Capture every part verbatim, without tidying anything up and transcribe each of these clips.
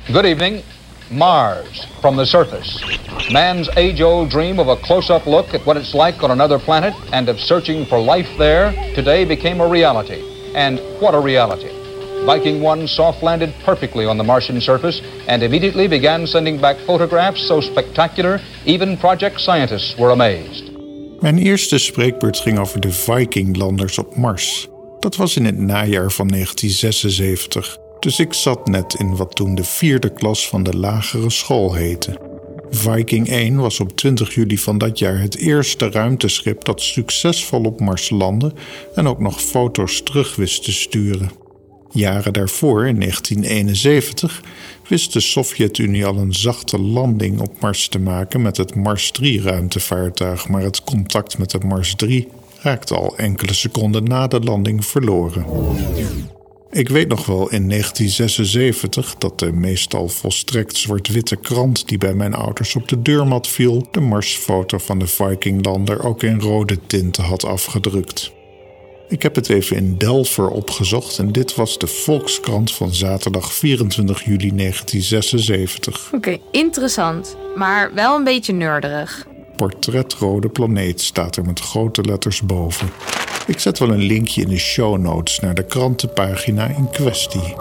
Good evening. Mars from the surface. Man's age-old dream of a close-up look at what it's like on another planet and of searching for life there today became a reality. And what a reality. Viking one soft-landed perfectly on the Martian surface and immediately began sending back photographs so spectacular, even project scientists were amazed. Mijn eerste spreekbeurt ging over de Viking-landers op Mars. Dat was in het najaar van negentien zesenzeventig. Dus ik zat net in wat toen de vierde klas van de lagere school heette. Viking één was op twintig juli van dat jaar het eerste ruimteschip dat succesvol op Mars landde en ook nog foto's terug wist te sturen. Jaren daarvoor, in negentien eenenzeventig, wist de Sovjet-Unie al een zachte landing op Mars te maken met het Mars drie ruimtevaartuig, maar het contact met de Mars drie raakte al enkele seconden na de landing verloren. Ik weet nog wel in negentien zesenzeventig dat de meestal volstrekt zwart-witte krant die bij mijn ouders op de deurmat viel, de Marsfoto van de Vikinglander ook in rode tinten had afgedrukt. Ik heb het even in Delver opgezocht en dit was de Volkskrant van zaterdag vierentwintig juli negentien zesenzeventig. Oké, okay, interessant, maar wel een beetje nerderig. Portret Rode Planeet staat er met grote letters boven. Ik zet wel een linkje in de show notes naar de krantenpagina in kwestie.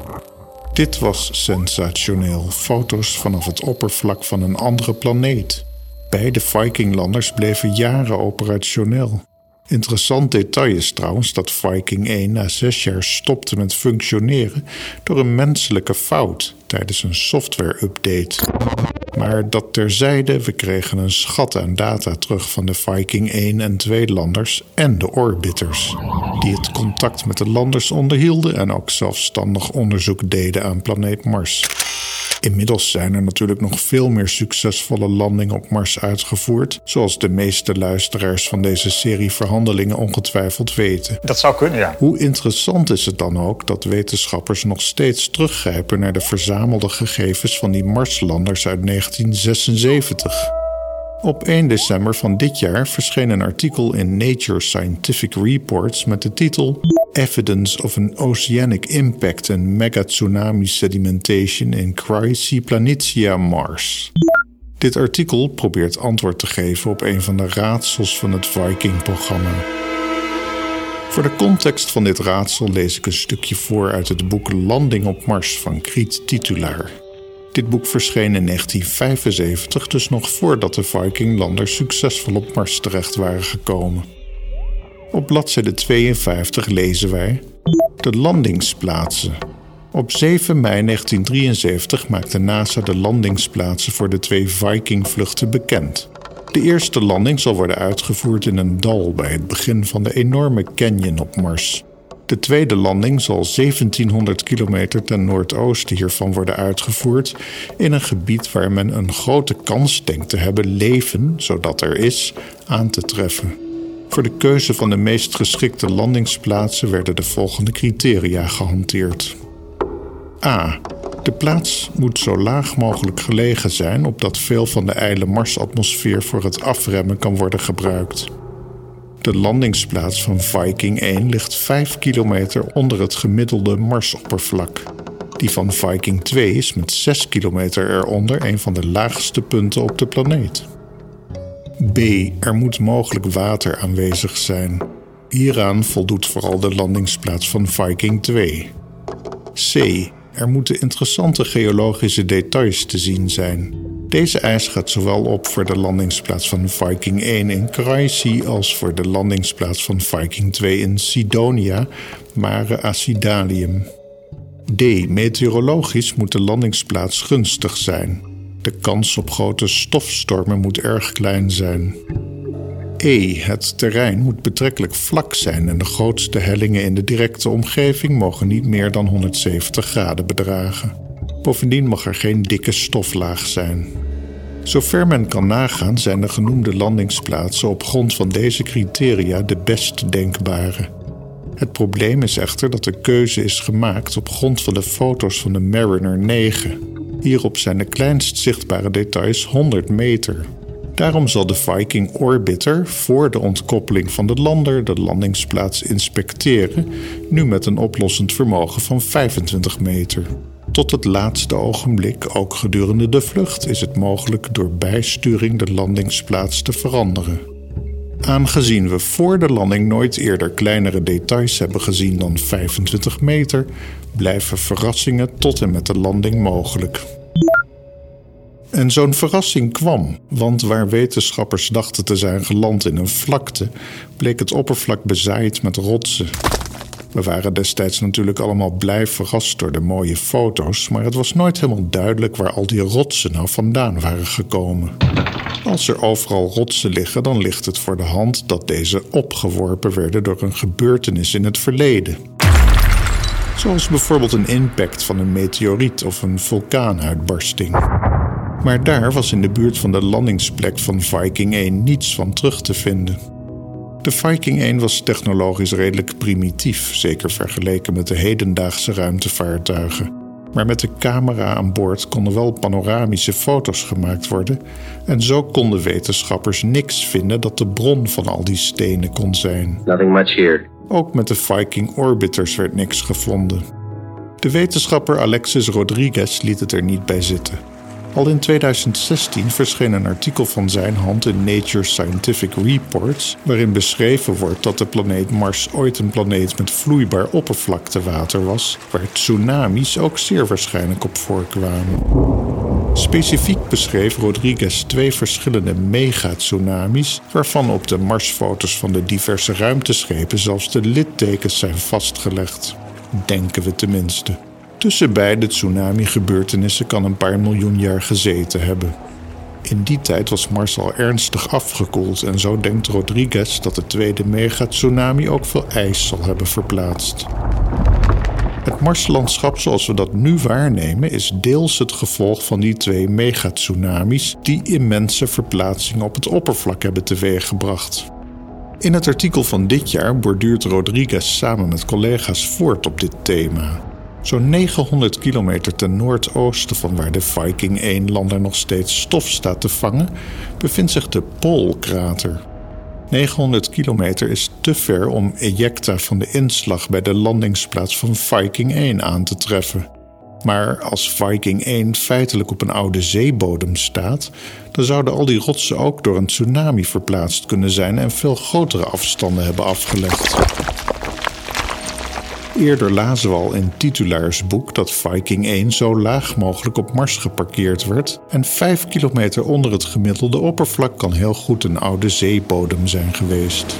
Dit was sensationeel. Foto's vanaf het oppervlak van een andere planeet. Beide Vikinglanders bleven jaren operationeel. Interessant detail is trouwens dat Viking één na zes jaar stopte met functioneren door een menselijke fout tijdens een software-update. Maar dat terzijde, we kregen een schat aan data terug van de Viking één en twee landers en de orbiters, die het contact met de landers onderhielden en ook zelfstandig onderzoek deden aan planeet Mars. Inmiddels zijn er natuurlijk nog veel meer succesvolle landingen op Mars uitgevoerd, zoals de meeste luisteraars van deze serie verhandelingen ongetwijfeld weten. Dat zou kunnen, ja. Hoe interessant is het dan ook dat wetenschappers nog steeds teruggrijpen naar de verzamelde gegevens van die Marslanders uit negentien zesenzeventig. Op één december van dit jaar verscheen een artikel in Nature Scientific Reports met de titel Evidence of an Oceanic Impact and Megatsunami Sedimentation in Chryse Planitia Mars. Dit artikel probeert antwoord te geven op een van de raadsels van het Viking-programma. Voor de context van dit raadsel lees ik een stukje voor uit het boek Landing op Mars van Kriet Titulaar. Dit boek verscheen in negentien vijfenzeventig, dus nog voordat de Vikinglanders succesvol op Mars terecht waren gekomen. Op bladzijde tweeënvijftig lezen wij de landingsplaatsen. Op zeven mei negentien drieënzeventig maakte NASA de landingsplaatsen voor de twee Viking-vluchten bekend. De eerste landing zal worden uitgevoerd in een dal bij het begin van de enorme canyon op Mars. De tweede landing zal zeventienhonderd kilometer ten noordoosten hiervan worden uitgevoerd in een gebied waar men een grote kans denkt te hebben leven, zodat er is, aan te treffen. Voor de keuze van de meest geschikte landingsplaatsen werden de volgende criteria gehanteerd. A. De plaats moet zo laag mogelijk gelegen zijn, opdat veel van de ijle Marsatmosfeer voor het afremmen kan worden gebruikt. De landingsplaats van Viking één ligt vijf kilometer onder het gemiddelde Marsoppervlak. Die van Viking twee is met zes kilometer eronder een van de laagste punten op de planeet. B. Er moet mogelijk water aanwezig zijn. Hieraan voldoet vooral de landingsplaats van Viking twee. C. Er moeten interessante geologische details te zien zijn. Deze eis gaat zowel op voor de landingsplaats van Viking één in Chryse als voor de landingsplaats van Viking twee in Cydonia, Mare Acidalium. D. Meteorologisch moet de landingsplaats gunstig zijn. De kans op grote stofstormen moet erg klein zijn. E. Het terrein moet betrekkelijk vlak zijn en de grootste hellingen in de directe omgeving mogen niet meer dan honderdzeventig graden bedragen. Bovendien mag er geen dikke stoflaag zijn. Zover men kan nagaan zijn de genoemde landingsplaatsen op grond van deze criteria de best denkbare. Het probleem is echter dat de keuze is gemaakt op grond van de foto's van de Mariner negen. Hierop zijn de kleinst zichtbare details honderd meter. Daarom zal de Viking Orbiter voor de ontkoppeling van de lander de landingsplaats inspecteren, nu met een oplossend vermogen van vijfentwintig meter. Tot het laatste ogenblik, ook gedurende de vlucht, is het mogelijk door bijsturing de landingsplaats te veranderen. Aangezien we voor de landing nooit eerder kleinere details hebben gezien dan vijfentwintig meter, blijven verrassingen tot en met de landing mogelijk. En zo'n verrassing kwam, want waar wetenschappers dachten te zijn geland in een vlakte, bleek het oppervlak bezaaid met rotsen. We waren destijds natuurlijk allemaal blij verrast door de mooie foto's, maar het was nooit helemaal duidelijk waar al die rotsen nou vandaan waren gekomen. Als er overal rotsen liggen, dan ligt het voor de hand dat deze opgeworpen werden door een gebeurtenis in het verleden. Zoals bijvoorbeeld een impact van een meteoriet of een vulkaanuitbarsting. Maar daar was in de buurt van de landingsplek van Viking één niets van terug te vinden. De Viking één was technologisch redelijk primitief, zeker vergeleken met de hedendaagse ruimtevaartuigen. Maar met de camera aan boord konden wel panoramische foto's gemaakt worden en zo konden wetenschappers niks vinden dat de bron van al die stenen kon zijn. Nothing much here. Ook met de Viking Orbiters werd niks gevonden. De wetenschapper Alexis Rodriguez liet het er niet bij zitten. Al in tweeduizend zestien verscheen een artikel van zijn hand in Nature Scientific Reports, waarin beschreven wordt dat de planeet Mars ooit een planeet met vloeibaar oppervlaktewater was, waar tsunamis ook zeer waarschijnlijk op voorkwamen. Specifiek beschreef Rodriguez twee verschillende megatsunamis, waarvan op de Marsfoto's van de diverse ruimteschepen zelfs de littekens zijn vastgelegd. Denken we tenminste. Tussen beide tsunami-gebeurtenissen kan een paar miljoen jaar gezeten hebben. In die tijd was Mars al ernstig afgekoeld en zo denkt Rodriguez dat de tweede megatsunami ook veel ijs zal hebben verplaatst. Het Marslandschap zoals we dat nu waarnemen is deels het gevolg van die twee megatsunamis die immense verplaatsingen op het oppervlak hebben teweeggebracht. In het artikel van dit jaar borduurt Rodriguez samen met collega's voort op dit thema. Zo'n negenhonderd kilometer ten noordoosten van waar de Viking één lander nog steeds stof staat te vangen, bevindt zich de Poolkrater. negenhonderd kilometer is te ver om ejecta van de inslag bij de landingsplaats van Viking één aan te treffen. Maar als Viking één feitelijk op een oude zeebodem staat, dan zouden al die rotsen ook door een tsunami verplaatst kunnen zijn en veel grotere afstanden hebben afgelegd. Eerder lazen we al in Titulaers boek dat Viking één zo laag mogelijk op Mars geparkeerd werd en vijf kilometer onder het gemiddelde oppervlak kan heel goed een oude zeebodem zijn geweest.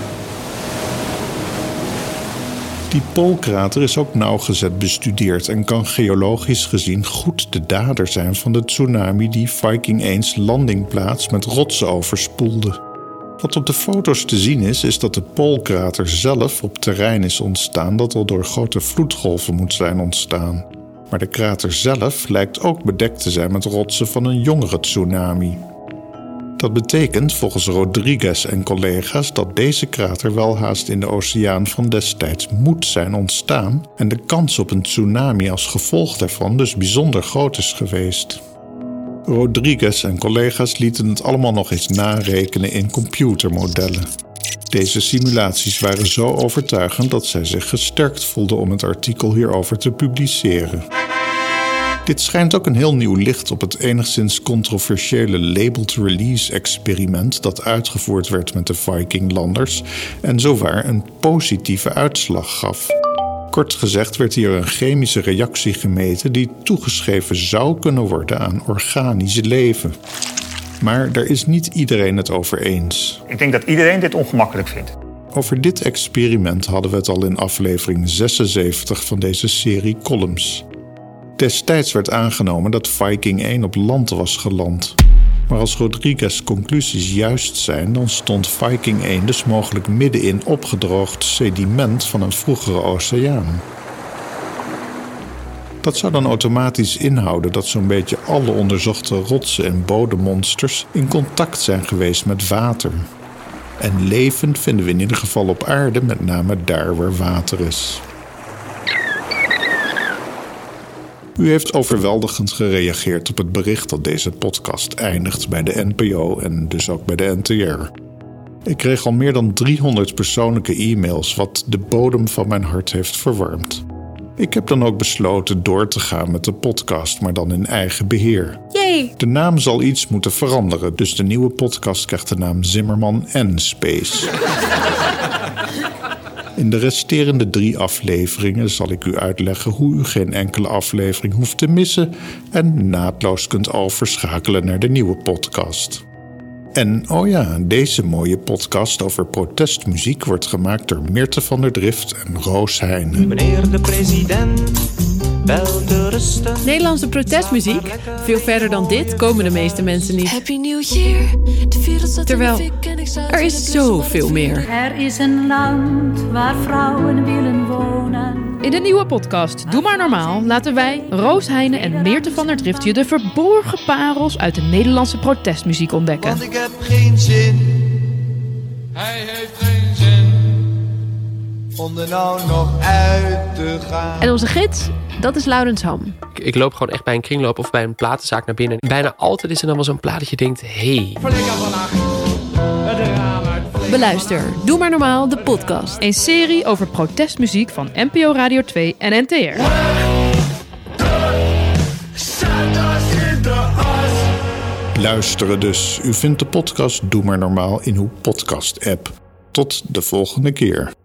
Die Poolkrater is ook nauwgezet bestudeerd en kan geologisch gezien goed de dader zijn van de tsunami die Viking één's landingplaats met rotsen overspoelde. Wat op de foto's te zien is, is dat de Poolkrater zelf op terrein is ontstaan dat al door grote vloedgolven moet zijn ontstaan. Maar de krater zelf lijkt ook bedekt te zijn met rotsen van een jongere tsunami. Dat betekent volgens Rodriguez en collega's dat deze krater welhaast in de oceaan van destijds moet zijn ontstaan en de kans op een tsunami als gevolg daarvan dus bijzonder groot is geweest. Rodriguez en collega's lieten het allemaal nog eens narekenen in computermodellen. Deze simulaties waren zo overtuigend dat zij zich gesterkt voelden om het artikel hierover te publiceren. Dit schijnt ook een heel nieuw licht op het enigszins controversiële labeled release experiment dat uitgevoerd werd met de Viking-landers en zowaar een positieve uitslag gaf. Kort gezegd werd hier een chemische reactie gemeten die toegeschreven zou kunnen worden aan organisch leven. Maar daar is niet iedereen het over eens. Ik denk dat iedereen dit ongemakkelijk vindt. Over dit experiment hadden we het al in aflevering zesenzeventig van deze serie columns. Destijds werd aangenomen dat Viking één op land was geland. Maar als Rodriguez' conclusies juist zijn, dan stond Viking één dus mogelijk midden in opgedroogd sediment van een vroegere oceaan. Dat zou dan automatisch inhouden dat zo'n beetje alle onderzochte rotsen en bodemmonsters in contact zijn geweest met water. En leven vinden we in ieder geval op aarde, met name daar waar water is. U heeft overweldigend gereageerd op het bericht dat deze podcast eindigt bij de N P O en dus ook bij de N T R. Ik kreeg al meer dan driehonderd persoonlijke e-mails wat de bodem van mijn hart heeft verwarmd. Ik heb dan ook besloten door te gaan met de podcast, maar dan in eigen beheer. Jee! De naam zal iets moeten veranderen, dus de nieuwe podcast krijgt de naam Zimmerman en Space. In de resterende drie afleveringen zal ik u uitleggen hoe u geen enkele aflevering hoeft te missen en naadloos kunt overschakelen naar de nieuwe podcast. En oh ja, deze mooie podcast over protestmuziek wordt gemaakt door Meerte van der Drift en Roos Heijnen. Meneer de president, wel te rusten. Nederlandse protestmuziek? Veel verder dan dit komen de meeste mensen niet. Happy New Year. De wereld staat Terwijl, in de fik en ik zou er is zoveel meer. Er is een land waar vrouwen willen wonen. In de nieuwe podcast Doe Maar Normaal laten wij, Roos Heijnen en Meerte van der Drift je de verborgen parels uit de Nederlandse protestmuziek ontdekken. Want ik heb geen zin. Hij heeft geen zin om er nou nog uit te gaan. En onze gids, dat is Laurens Ham. Ik, ik loop gewoon echt bij een kringloop of bij een platenzaak naar binnen. Bijna altijd is er dan wel zo'n plaat dat je denkt, hé. Hey. Beluister, Doe Maar Normaal, de podcast. Een serie over protestmuziek van N P O Radio twee en N T R. Luisteren dus. U vindt de podcast Doe Maar Normaal in uw podcast-app. Tot de volgende keer.